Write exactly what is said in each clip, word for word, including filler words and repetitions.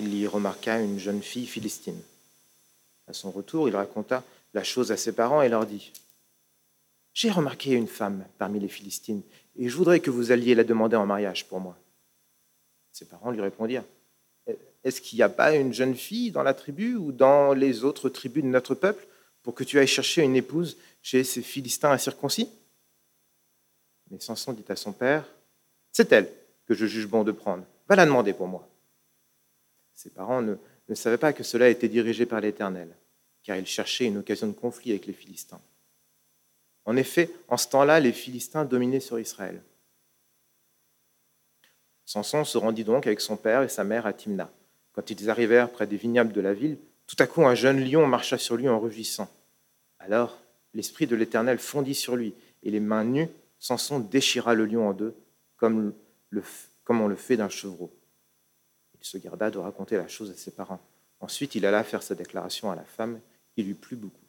il y remarqua une jeune fille philistine. À son retour, il raconta la chose à ses parents et leur dit « J'ai remarqué une femme parmi les Philistines et je voudrais que vous alliez la demander en mariage pour moi. » Ses parents lui répondirent « Est-ce qu'il n'y a pas une jeune fille dans la tribu ou dans les autres tribus de notre peuple pour que tu ailles chercher une épouse chez ces Philistins incirconcis ?» Mais Samson dit à son père « C'est elle que je juge bon de prendre. Va la demander pour moi. » Ses parents ne, ne savaient pas que cela était dirigé par l'Éternel, car ils cherchaient une occasion de conflit avec les Philistins. En effet, en ce temps-là, les Philistins dominaient sur Israël. Samson se rendit donc avec son père et sa mère à Timna. Quand ils arrivèrent près des vignobles de la ville, tout à coup un jeune lion marcha sur lui en rugissant. Alors l'esprit de l'Éternel fondit sur lui, et les mains nues, Samson déchira le lion en deux, comme, le, comme on le fait d'un chevreau. Il se garda de raconter la chose à ses parents. Ensuite, il alla faire sa déclaration à la femme, qui lui plut beaucoup.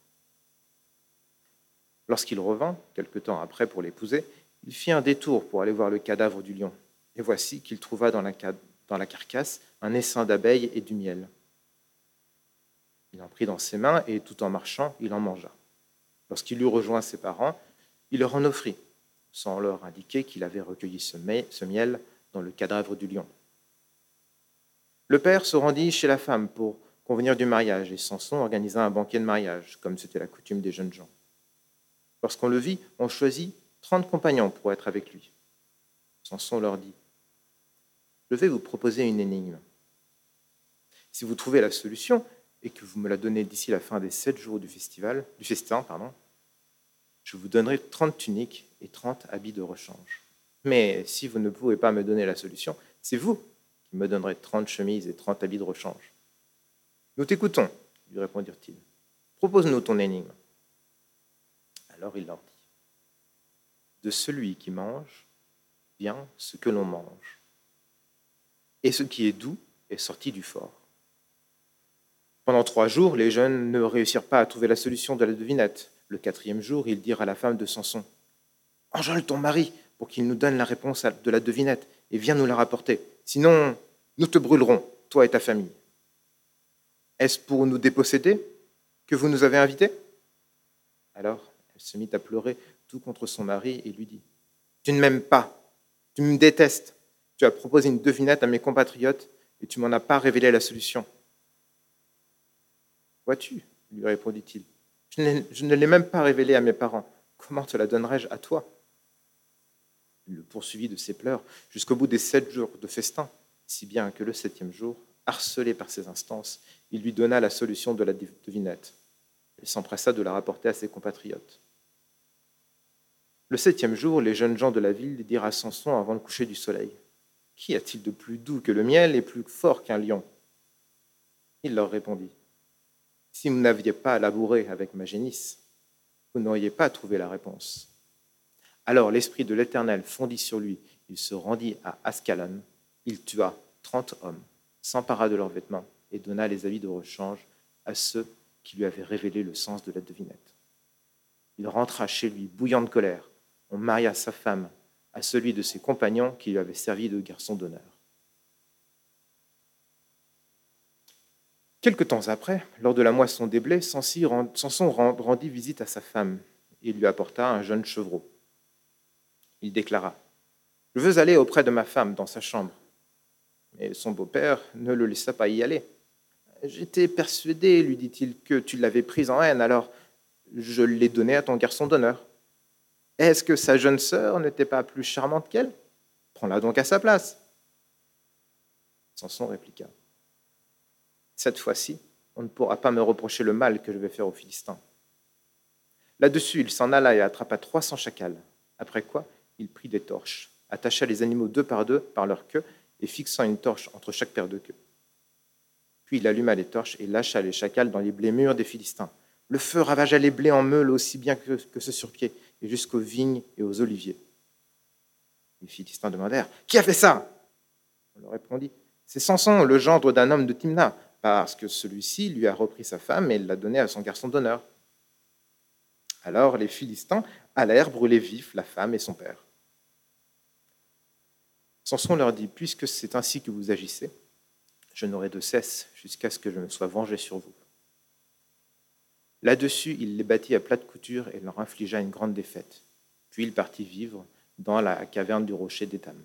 Lorsqu'il revint, quelque temps après pour l'épouser, il fit un détour pour aller voir le cadavre du lion. Et voici qu'il trouva dans la, dans la carcasse un essaim d'abeilles et du miel. Il en prit dans ses mains et, tout en marchant, il en mangea. Lorsqu'il eut rejoint ses parents, il leur en offrit, sans leur indiquer qu'il avait recueilli ce miel dans le cadavre du lion. Le père se rendit chez la femme pour convenir du mariage, et Samson organisa un banquet de mariage, comme c'était la coutume des jeunes gens. Lorsqu'on le vit, on choisit trente compagnons pour être avec lui. Samson leur dit « Je vais vous proposer une énigme. Si vous trouvez la solution et que vous me la donnez d'ici la fin des sept jours du festival, du festin, pardon, je vous donnerai trente tuniques et trente habits de rechange. Mais si vous ne pouvez pas me donner la solution, c'est vous qui me donnerez trente chemises et trente habits de rechange. » « Nous t'écoutons, lui répondirent-ils. Propose-nous ton énigme. » Alors il leur dit « De celui qui mange vient ce que l'on mange, et ce qui est doux est sorti du fort. » Pendant trois jours, les jeunes ne réussirent pas à trouver la solution de la devinette. Le quatrième jour, ils dirent à la femme de Samson « Enjôle ton mari pour qu'il nous donne la réponse de la devinette et viens nous la rapporter. Sinon, nous te brûlerons, toi et ta famille. » « Est-ce pour nous déposséder que vous nous avez invités ?» Alors elle se mit à pleurer tout contre son mari et lui dit « Tu ne m'aimes pas, tu me détestes. Tu as proposé une devinette à mes compatriotes et tu m'en as pas révélé la solution. »« Vois-tu, lui répondit-il, je, je ne l'ai même pas révélée à mes parents. Comment te la donnerais-je à toi ?» Il le poursuivit de ses pleurs jusqu'au bout des sept jours de festin, si bien que le septième jour, harcelé par ses instances, il lui donna la solution de la devinette. Il s'empressa de la rapporter à ses compatriotes. Le septième jour, les jeunes gens de la ville dirent à Samson avant le coucher du soleil « Qu'y a-t-il de plus doux que le miel et plus fort qu'un lion ?» Il leur répondit « Si vous n'aviez pas labouré avec ma génisse, vous n'auriez pas trouvé la réponse. » Alors l'esprit de l'Éternel fondit sur lui. Il se rendit à Ascalon. Il tua trente hommes, s'empara de leurs vêtements et donna les habits de rechange à ceux qui lui avaient révélé le sens de la devinette. Il rentra chez lui, bouillant de colère. On maria sa femme à celui de ses compagnons qui lui avaient servi de garçon d'honneur. Quelque temps après, lors de la moisson des blés, Samson rendit visite à sa femme et lui apporta un jeune chevreau. Il déclara « Je veux aller auprès de ma femme dans sa chambre. » Mais son beau-père ne le laissa pas y aller. « J'étais persuadé, lui dit-il, que tu l'avais prise en haine, alors je l'ai donnée à ton garçon d'honneur. Est-ce que sa jeune sœur n'était pas plus charmante qu'elle? Prends-la donc à sa place. » Samson répliqua « Cette fois-ci, on ne pourra pas me reprocher le mal que je vais faire aux Philistins. » Là-dessus, il s'en alla et attrapa trois cents chacals, après quoi il prit des torches, attacha les animaux deux par deux par leur queue et fixant une torche entre chaque paire de queues. Puis il alluma les torches et lâcha les chacals dans les blés mûrs des Philistins. Le feu ravagea les blés en meule aussi bien que, que ceux sur pied, et jusqu'aux vignes et aux oliviers. Les Philistins demandèrent « Qui a fait ça ?» On leur répondit « C'est Samson, le gendre d'un homme de Timna, parce que celui-ci lui a repris sa femme et l'a donnée à son garçon d'honneur. » Alors les Philistins allèrent brûler vifs la femme et son père. Samson leur dit « Puisque c'est ainsi que vous agissez, je n'aurai de cesse jusqu'à ce que je me sois vengé sur vous. » Là-dessus, il les battit à plate couture et leur infligea une grande défaite. Puis il partit vivre dans la caverne du rocher d'Étam.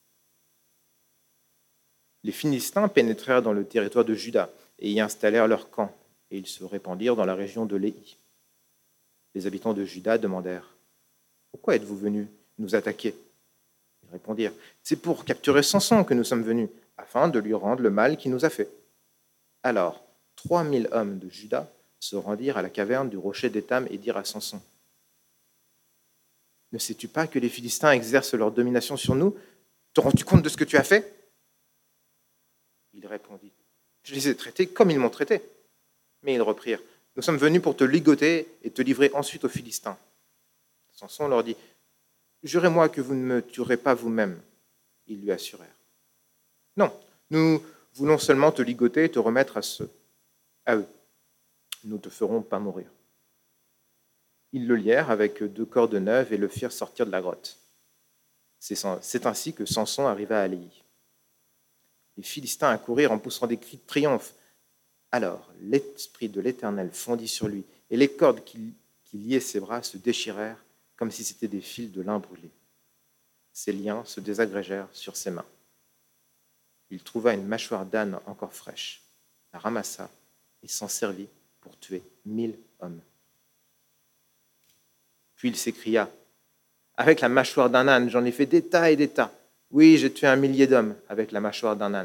Les Philistins pénétrèrent dans le territoire de Juda et y installèrent leur camp, et ils se répandirent dans la région de Léhi. Les habitants de Juda demandèrent : « Pourquoi êtes-vous venus nous attaquer ?» Ils répondirent : « C'est pour capturer Samson que nous sommes venus, afin de lui rendre le mal qu'il nous a fait. » Alors, trois mille hommes de Juda se rendirent à la caverne du rocher d'Étam et dirent à Samson : « Ne sais-tu pas que les Philistins exercent leur domination sur nous ? Te rends-tu compte de ce que tu as fait ?» Il répondit : « Je les ai traités comme ils m'ont traité. » Mais ils reprirent : « Nous sommes venus pour te ligoter et te livrer ensuite aux Philistins. » Samson leur dit : « Jurez-moi que vous ne me tuerez pas vous-même. » Ils lui assurèrent : « Non, nous voulons seulement te ligoter et te remettre à ceux, à eux. Nous ne te ferons pas mourir. » Ils le lièrent avec deux cordes neuves et le firent sortir de la grotte. C'est ainsi que Samson arriva à Léhi. Les Philistins accourirent en poussant des cris de triomphe. Alors l'esprit de l'Éternel fondit sur lui, et les cordes qui, qui liaient ses bras se déchirèrent comme si c'était des fils de lin brûlé. Ses liens se désagrégèrent sur ses mains. Il trouva une mâchoire d'âne encore fraîche, la ramassa et s'en servit pour tuer mille hommes. Puis il s'écria : « Avec la mâchoire d'un âne, j'en ai fait des tas et des tas. Oui, j'ai tué un millier d'hommes avec la mâchoire d'un âne. »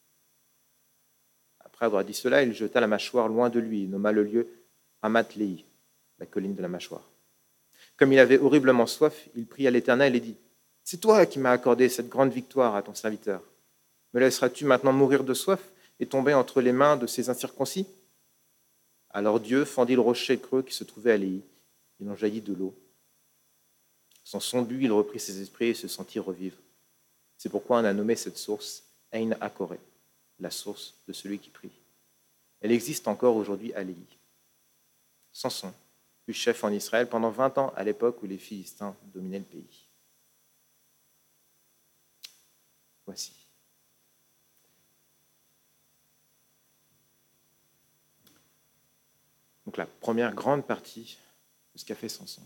Après avoir dit cela, il jeta la mâchoire loin de lui et nomma le lieu Ramath-Léhi, la colline de la mâchoire. Comme il avait horriblement soif, il pria l'Éternel et dit : « C'est toi qui m'as accordé cette grande victoire à ton serviteur. Me laisseras-tu maintenant mourir de soif et tomber entre les mains de ces incirconcis ?» Alors Dieu fendit le rocher creux qui se trouvait à Léhi. Il en jaillit de l'eau. Samson but, il reprit ses esprits et se sentit revivre. C'est pourquoi on a nommé cette source Ein Hakoré, la source de celui qui prie. Elle existe encore aujourd'hui à Léhi. Samson fut chef en Israël pendant vingt ans à l'époque où les Philistins dominaient le pays. Voici. Donc la première grande partie de ce qu'a fait Samson.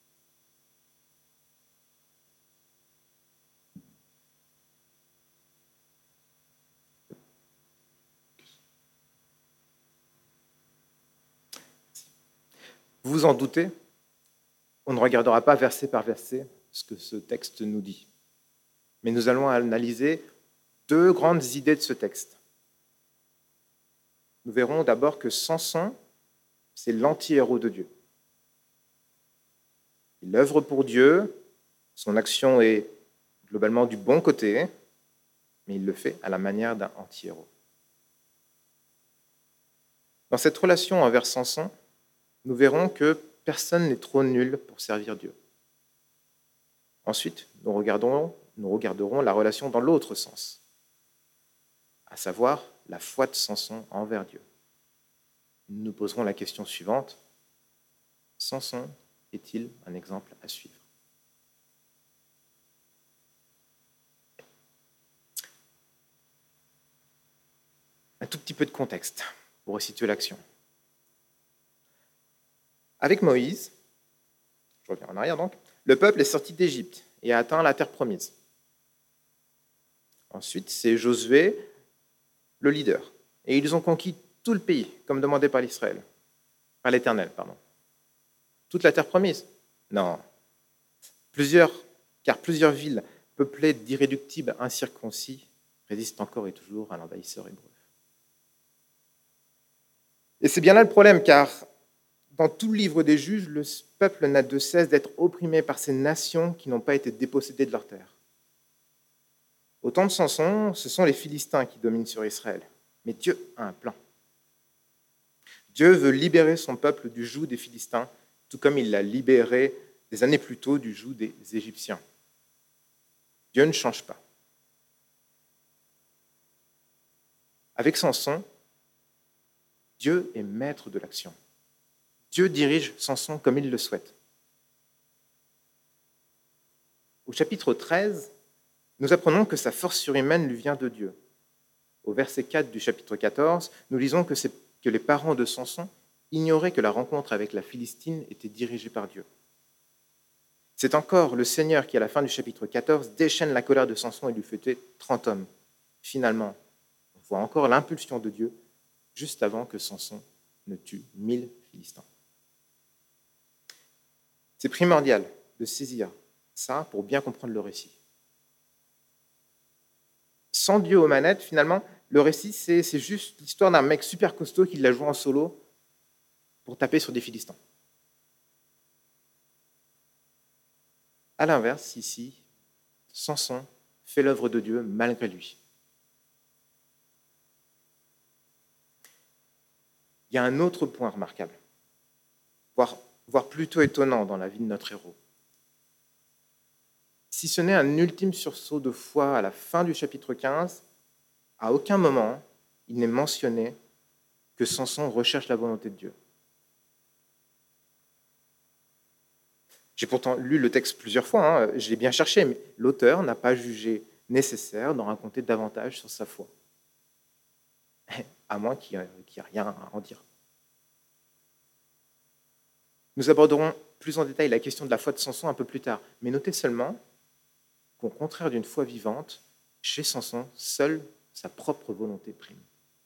Vous vous en doutez, on ne regardera pas verset par verset ce que ce texte nous dit. Mais nous allons analyser deux grandes idées de ce texte. Nous verrons d'abord que Samson, c'est l'anti-héros de Dieu. Il œuvre pour Dieu, son action est globalement du bon côté, mais il le fait à la manière d'un anti-héros. Dans cette relation envers Samson, nous verrons que personne n'est trop nul pour servir Dieu. Ensuite, nous regarderons, nous regarderons la relation dans l'autre sens, à savoir la foi de Samson envers Dieu. Nous nous poserons la question suivante : Samson est-il un exemple à suivre ? Un tout petit peu de contexte pour resituer l'action. Avec Moïse, je reviens en arrière donc, le peuple est sorti d'Égypte et a atteint la terre promise. Ensuite, c'est Josué, le leader, et ils ont conquis tout le pays, comme demandé par l'Israël, par l'Éternel, pardon. Toute la terre promise ? Non. Plusieurs, car plusieurs villes peuplées d'irréductibles incirconcis résistent encore et toujours à l'envahisseur hébreu. Et c'est bien là le problème, car dans tout le livre des Juges, le peuple n'a de cesse d'être opprimé par ces nations qui n'ont pas été dépossédées de leur terre. Au temps de Samson, ce sont les Philistins qui dominent sur Israël. Mais Dieu a un plan. Dieu veut libérer son peuple du joug des Philistins, tout comme il l'a libéré des années plus tôt du joug des Égyptiens. Dieu ne change pas. Avec Samson, Dieu est maître de l'action. Dieu dirige Samson comme il le souhaite. Au chapitre treize, nous apprenons que sa force surhumaine lui vient de Dieu. au verset quatre du chapitre quatorze, nous lisons que, que les parents de Samson ignoraient que la rencontre avec la Philistine était dirigée par Dieu. C'est encore le Seigneur qui, à la fin du chapitre quatorze, déchaîne la colère de Samson et lui fait tuer trente hommes. Finalement, on voit encore l'impulsion de Dieu juste avant que Samson ne tue mille Philistins. C'est primordial de saisir ça pour bien comprendre le récit. Sans Dieu aux manettes, finalement, le récit, c'est, c'est juste l'histoire d'un mec super costaud qui l'a joué en solo pour taper sur des Philistins. À l'inverse, ici, Samson fait l'œuvre de Dieu malgré lui. Il y a un autre point remarquable, voire, voire plutôt étonnant dans la vie de notre héros. Si ce n'est un ultime sursaut de foi à la fin du chapitre quinze, à aucun moment il n'est mentionné que Samson recherche la volonté de Dieu. J'ai pourtant lu le texte plusieurs fois, hein, je l'ai bien cherché, mais l'auteur n'a pas jugé nécessaire d'en raconter davantage sur sa foi. À moins qu'il n'y ait rien à en dire. Nous aborderons plus en détail la question de la foi de Samson un peu plus tard, mais notez seulement qu'au contraire d'une foi vivante, chez Samson, seule sa propre volonté prime.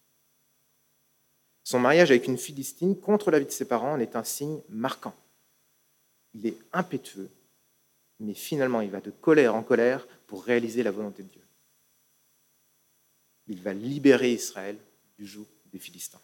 Son mariage avec une Philistine contre l'avis de ses parents en est un signe marquant. Il est impétueux, mais finalement il va de colère en colère pour réaliser la volonté de Dieu. Il va libérer Israël du joug des Philistins.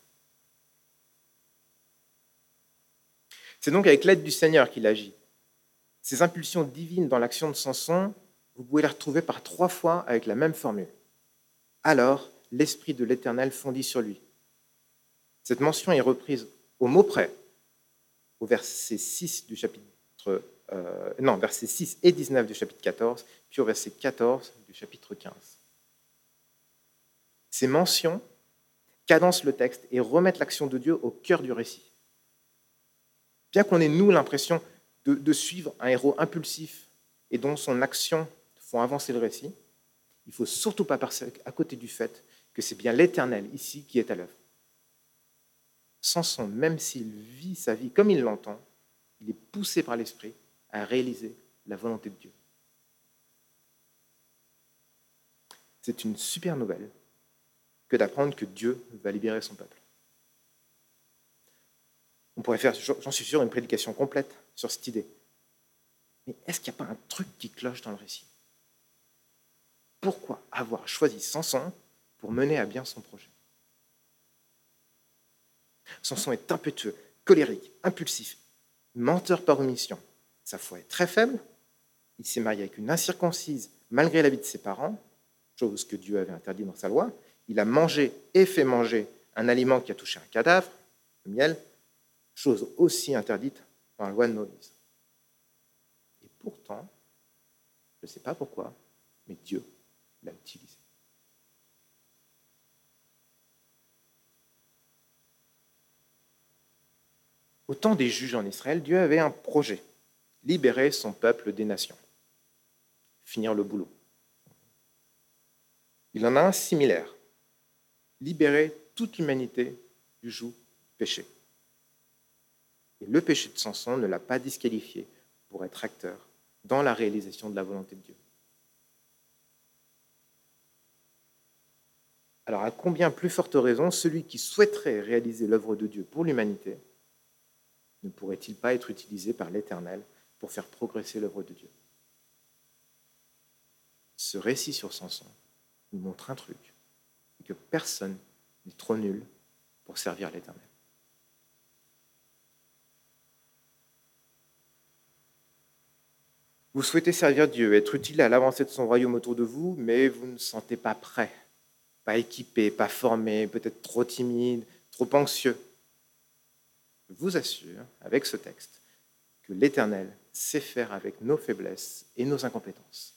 C'est donc avec l'aide du Seigneur qu'il agit. Ces impulsions divines dans l'action de Samson, vous pouvez les retrouver par trois fois avec la même formule. Alors, l'Esprit de l'Éternel fondit sur lui. Cette mention est reprise au mot près, au verset six du chapitre, euh, non, versets six et dix-neuf du chapitre quatorze, puis au verset quatorze du chapitre quinze. Ces mentions cadencent le texte et remettent l'action de Dieu au cœur du récit. Bien qu'on ait, nous, l'impression de, de suivre un héros impulsif et dont son action font avancer le récit, il ne faut surtout pas passer à côté du fait que c'est bien l'Éternel ici qui est à l'œuvre. Samson, même s'il vit sa vie comme il l'entend, il est poussé par l'Esprit à réaliser la volonté de Dieu. C'est une super nouvelle que d'apprendre que Dieu va libérer son peuple. On pourrait faire, j'en suis sûr, une prédication complète sur cette idée. Mais est-ce qu'il n'y a pas un truc qui cloche dans le récit ? Pourquoi avoir choisi Samson pour mener à bien son projet ? Samson est impétueux, colérique, impulsif, menteur par omission. Sa foi est très faible. Il s'est marié avec une incirconcise malgré l'avis de ses parents, chose que Dieu avait interdite dans sa loi. Il a mangé et fait manger un aliment qui a touché un cadavre, le miel, chose aussi interdite dans la loi de Moïse. Et pourtant, je ne sais pas pourquoi, mais Dieu l'a utilisé. Au temps des juges en Israël, Dieu avait un projet, libérer son peuple des nations, finir le boulot. Il en a un similaire, libérer toute l'humanité du joug du péché. Et le péché de Samson ne l'a pas disqualifié pour être acteur dans la réalisation de la volonté de Dieu. Alors, à combien plus forte raison, celui qui souhaiterait réaliser l'œuvre de Dieu pour l'humanité ne pourrait-il pas être utilisé par l'Éternel pour faire progresser l'œuvre de Dieu ? Ce récit sur Samson nous montre un truc, c'est que personne n'est trop nul pour servir l'Éternel. Vous souhaitez servir Dieu, être utile à l'avancée de son royaume autour de vous, mais vous ne vous sentez pas prêt, pas équipé, pas formé, peut-être trop timide, trop anxieux. Je vous assure, avec ce texte, que l'Éternel sait faire avec nos faiblesses et nos incompétences.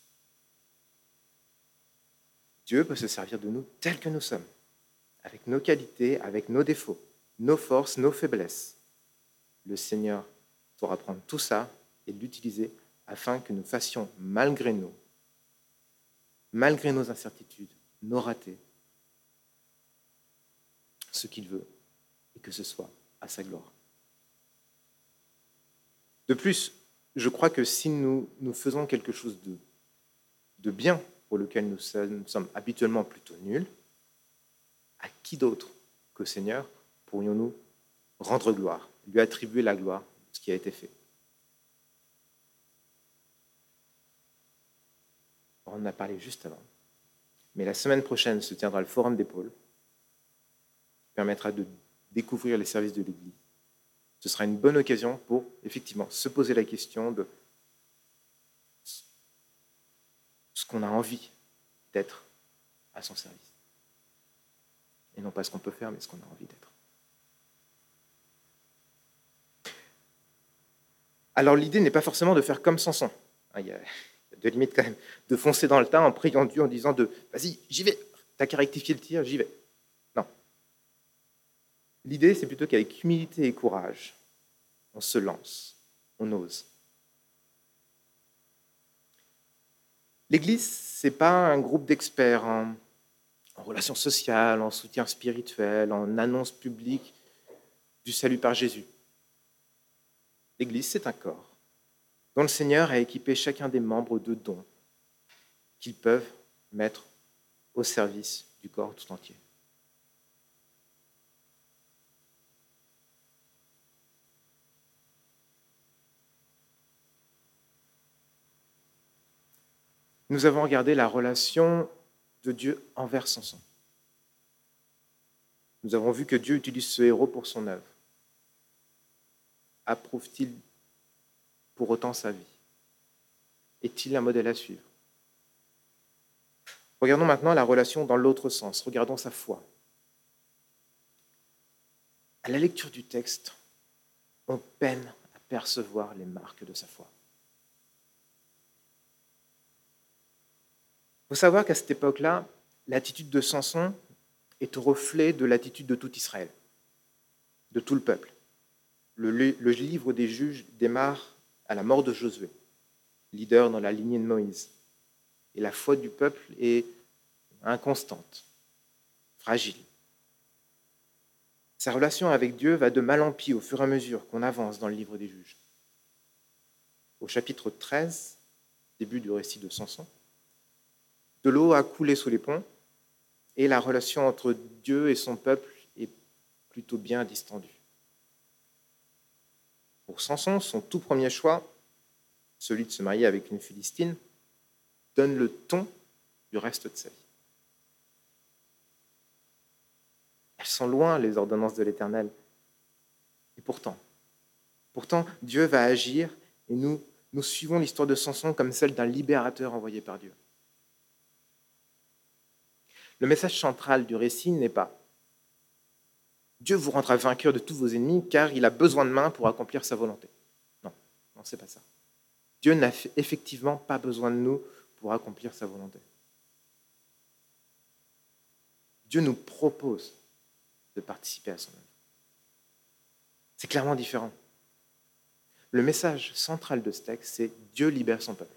Dieu peut se servir de nous tels que nous sommes, avec nos qualités, avec nos défauts, nos forces, nos faiblesses. Le Seigneur saura prendre tout ça et l'utiliser afin que nous fassions malgré nous, malgré nos incertitudes, nos ratés, ce qu'il veut et que ce soit à sa gloire. De plus, je crois que si nous, nous faisons quelque chose de, de bien pour lequel nous sommes, nous sommes habituellement plutôt nuls, à qui d'autre qu'au Seigneur pourrions-nous rendre gloire, lui attribuer la gloire de ce qui a été fait? On en a parlé juste avant, mais la semaine prochaine se tiendra le Forum des Pôles, qui permettra de découvrir les services de l'Église. Ce sera une bonne occasion pour, effectivement, se poser la question de ce qu'on a envie d'être à son service. Et non pas ce qu'on peut faire, mais ce qu'on a envie d'être. Alors l'idée n'est pas forcément de faire comme Samson. Il y a de limites quand même, de foncer dans le tas en priant Dieu, en disant de « vas-y, j'y vais, t'as qu'à rectifier le tir, j'y vais ». Non. L'idée, c'est plutôt qu'avec humilité et courage, on se lance, on ose. L'Église, ce n'est pas un groupe d'experts en, en relations sociales, en soutien spirituel, en annonce publique du salut par Jésus. L'Église, c'est un corps dont le Seigneur a équipé chacun des membres de dons qu'ils peuvent mettre au service du corps tout entier. Nous avons regardé la relation de Dieu envers Samson. Nous avons vu que Dieu utilise ce héros pour son œuvre. Approuve-t-il pour autant sa vie? Est-il un modèle à suivre? Regardons maintenant la relation dans l'autre sens. Regardons sa foi. À la lecture du texte, on peine à percevoir les marques de sa foi. Il faut savoir qu'à cette époque-là, l'attitude de Samson est au reflet de l'attitude de tout Israël, de tout le peuple. Le, le livre des Juges démarre à la mort de Josué, leader dans la lignée de Moïse. Et la foi du peuple est inconstante, fragile. Sa relation avec Dieu va de mal en pis au fur et à mesure qu'on avance dans le livre des Juges. Au chapitre treize, début du récit de Samson, de l'eau a coulé sous les ponts et la relation entre Dieu et son peuple est plutôt bien distendue. Pour Samson, son tout premier choix, celui de se marier avec une Philistine, donne le ton du reste de sa vie. Elles sont loin, les ordonnances de l'Éternel. Et pourtant, pourtant, Dieu va agir et nous, nous suivons l'histoire de Samson comme celle d'un libérateur envoyé par Dieu. Le message central du récit n'est pas « Dieu vous rendra vainqueur de tous vos ennemis car il a besoin de main pour accomplir sa volonté ». Non, non, c'est pas ça. Dieu n'a effectivement pas besoin de nous pour accomplir sa volonté. Dieu nous propose de participer à son œuvre. C'est clairement différent. Le message central de ce texte, c'est « Dieu libère son peuple ».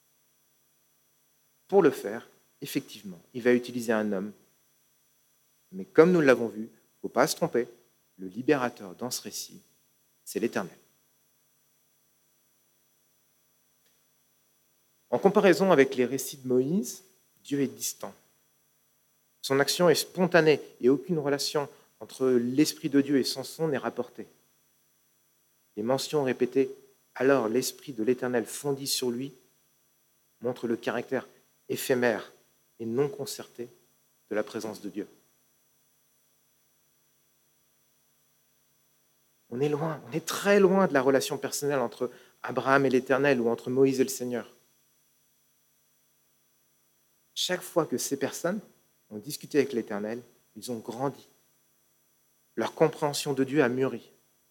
Pour le faire, effectivement, il va utiliser un homme. Mais comme nous l'avons vu, il ne faut pas se tromper, le libérateur dans ce récit, c'est l'Éternel. En comparaison avec les récits de Moïse, Dieu est distant. Son action est spontanée et aucune relation entre l'Esprit de Dieu et Samson n'est rapportée. Les mentions répétées « alors l'Esprit de l'Éternel fondit sur lui » montrent le caractère éphémère et non concerté de la présence de Dieu. On est loin, on est très loin de la relation personnelle entre Abraham et l'Éternel ou entre Moïse et le Seigneur. Chaque fois que ces personnes ont discuté avec l'Éternel, ils ont grandi. Leur compréhension de Dieu a mûri.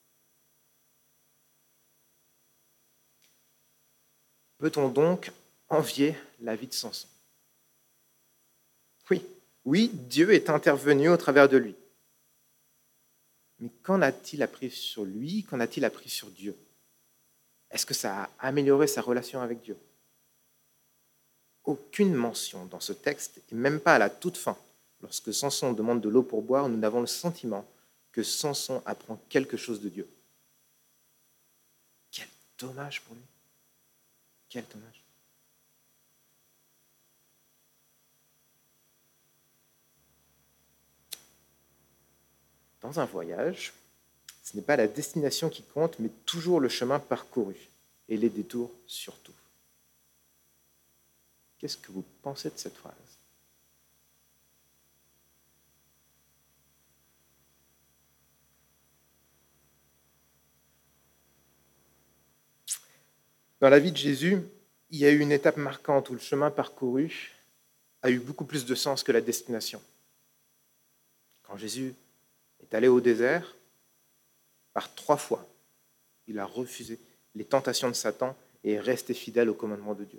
Peut-on donc envier la vie de Samson? Oui, oui, Dieu est intervenu au travers de lui. Mais qu'en a-t-il appris sur lui? Qu'en a-t-il appris sur Dieu? Est-ce que ça a amélioré sa relation avec Dieu? Aucune mention dans ce texte, et même pas à la toute fin, lorsque Samson demande de l'eau pour boire, nous avons le sentiment que Samson apprend quelque chose de Dieu. Quel dommage pour lui. Quel dommage. Dans un voyage, ce n'est pas la destination qui compte, mais toujours le chemin parcouru, et les détours surtout. Qu'est-ce que vous pensez de cette phrase ? Dans la vie de Jésus, il y a eu une étape marquante où le chemin parcouru a eu beaucoup plus de sens que la destination. Quand Jésus est allé au désert, par trois fois, il a refusé les tentations de Satan et est resté fidèle au commandement de Dieu.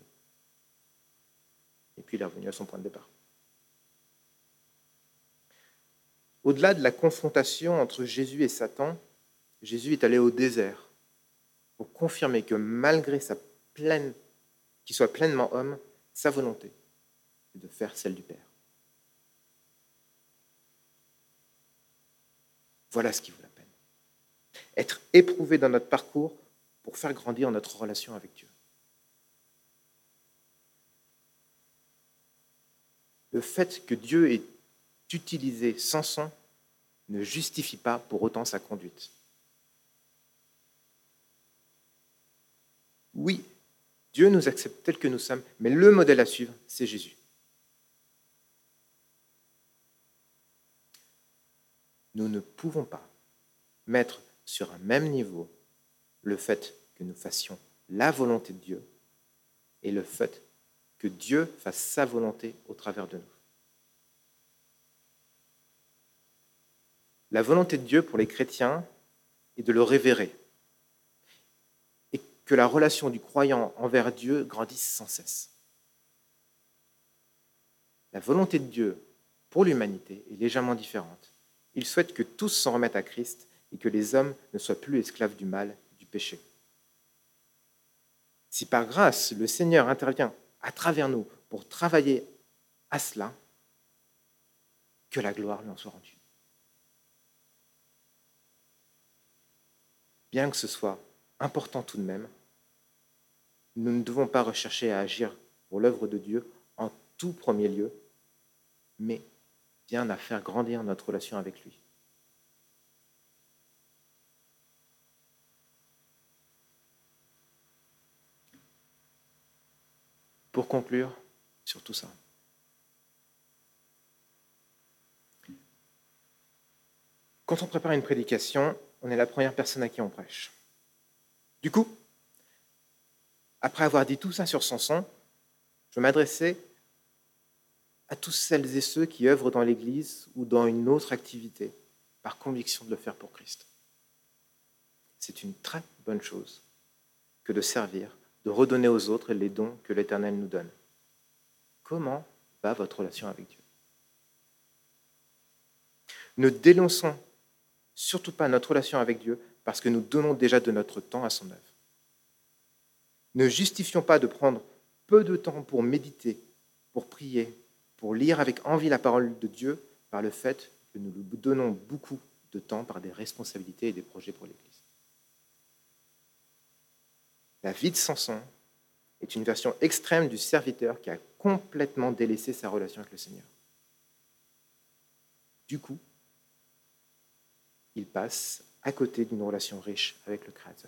Et puis il est revenu à son point de départ. Au-delà de la confrontation entre Jésus et Satan, Jésus est allé au désert pour confirmer que malgré sa pleine, qu'il soit pleinement homme, sa volonté est de faire celle du Père. Voilà ce qui vaut la peine. Être éprouvé dans notre parcours pour faire grandir notre relation avec Dieu. Le fait que Dieu ait utilisé Samson ne justifie pas pour autant sa conduite. Oui, Dieu nous accepte tels que nous sommes, mais le modèle à suivre, c'est Jésus. Nous ne pouvons pas mettre sur un même niveau le fait que nous fassions la volonté de Dieu et le fait que Dieu fasse sa volonté au travers de nous. La volonté de Dieu pour les chrétiens est de le révérer et que la relation du croyant envers Dieu grandisse sans cesse. La volonté de Dieu pour l'humanité est légèrement différente. Il souhaite que tous s'en remettent à Christ et que les hommes ne soient plus esclaves du mal et du péché. Si par grâce, le Seigneur intervient à travers nous pour travailler à cela, que la gloire lui en soit rendue. Bien que ce soit important tout de même, nous ne devons pas rechercher à agir pour l'œuvre de Dieu en tout premier lieu, mais bien à faire grandir notre relation avec lui. Pour conclure sur tout ça, quand on prépare une prédication, on est la première personne à qui on prêche. Du coup, après avoir dit tout ça sur Samson, je m'adressais à tous celles et ceux qui œuvrent dans l'Église ou dans une autre activité, par conviction de le faire pour Christ. C'est une très bonne chose que de servir, de redonner aux autres les dons que l'Éternel nous donne. Comment va votre relation avec Dieu ? Ne dénonçons surtout pas notre relation avec Dieu parce que nous donnons déjà de notre temps à son œuvre. Ne justifions pas de prendre peu de temps pour méditer, pour prier, pour lire avec envie la parole de Dieu par le fait que nous lui donnons beaucoup de temps par des responsabilités et des projets pour l'Église. La vie de Samson est une version extrême du serviteur qui a complètement délaissé sa relation avec le Seigneur. Du coup, il passe à côté d'une relation riche avec le Créateur.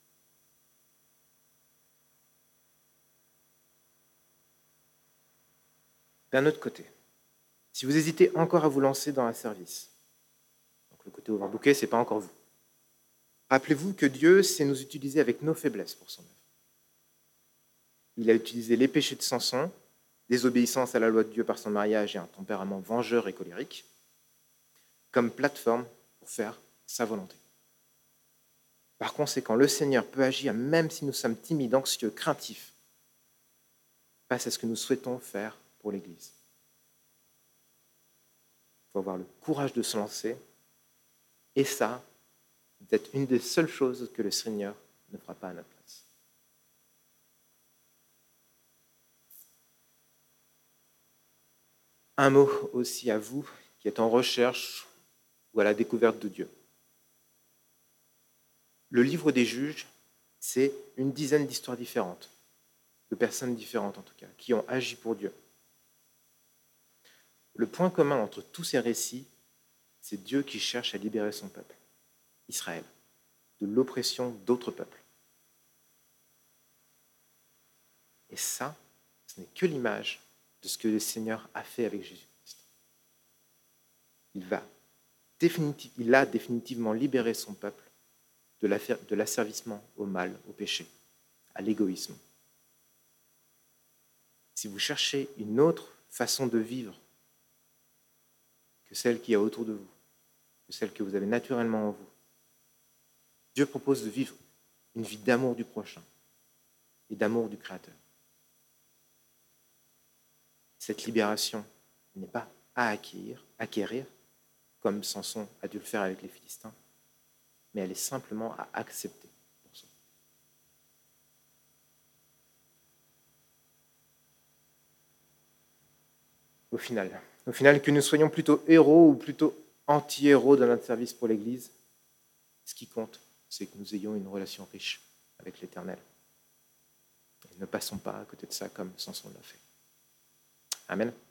D'un autre côté, si vous hésitez encore à vous lancer dans un service, donc le côté overbooké, ce n'est pas encore vous. Rappelez-vous que Dieu sait nous utiliser avec nos faiblesses pour son œuvre. Il a utilisé les péchés de Samson, désobéissance à la loi de Dieu par son mariage et un tempérament vengeur et colérique, comme plateforme pour faire sa volonté. Par conséquent, le Seigneur peut agir même si nous sommes timides, anxieux, craintifs, face à ce que nous souhaitons faire pour l'Église. Il faut avoir le courage de se lancer, et ça, c'est peut-être une des seules choses que le Seigneur ne fera pas à notre place. Un mot aussi à vous qui êtes en recherche ou à la découverte de Dieu. Le livre des juges, c'est une dizaine d'histoires différentes, de personnes différentes en tout cas, qui ont agi pour Dieu. Le point commun entre tous ces récits, c'est Dieu qui cherche à libérer son peuple, Israël, de l'oppression d'autres peuples. Et ça, ce n'est que l'image de ce que le Seigneur a fait avec Jésus-Christ. Il, va définitive, il a définitivement libéré son peuple de, la, de l'asservissement au mal, au péché, à l'égoïsme. Si vous cherchez une autre façon de vivre que celle qu'il y a autour de vous, que celle que vous avez naturellement en vous, Dieu propose de vivre une vie d'amour du prochain et d'amour du Créateur. Cette libération n'est pas à acquérir, acquérir, comme Samson a dû le faire avec les Philistins, mais elle est simplement à accepter pour soi. Au final, au final, que nous soyons plutôt héros ou plutôt anti-héros dans notre service pour l'Église, ce qui compte, c'est que nous ayons une relation riche avec l'Éternel. Et ne passons pas à côté de ça comme Samson l'a fait. Amen.